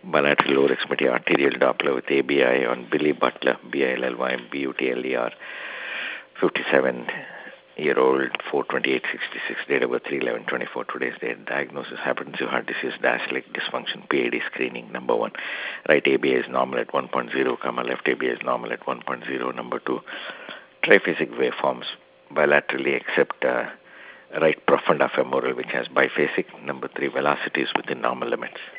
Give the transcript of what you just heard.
bilateral lower extremity arterial Doppler with ABI on Billy Butler, BILLY, BUTLER, 57-year-old, 4/28/66, date of birth 3/11/24, today's date. Diagnosis: hypertensive heart disease, diastolic dysfunction, PAD screening. Number 1, right ABI is normal at 1.0, left ABI is normal at 1.0. Number 2, triphasic waveforms bilaterally except right profunda femoral, which has biphasic. Number 3, velocity is within normal limits.